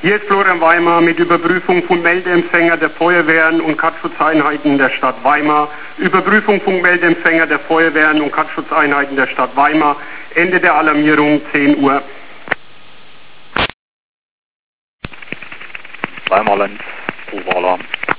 Hier ist Florian Weimar mit Überprüfung von Meldeempfänger der Feuerwehren und Katzschutzeinheiten der Stadt Weimar. Überprüfung von Meldeempfänger der Feuerwehren und Katzschutzeinheiten der Stadt Weimar. Ende der Alarmierung 10 Uhr. Weimar Lenz, Probealarm.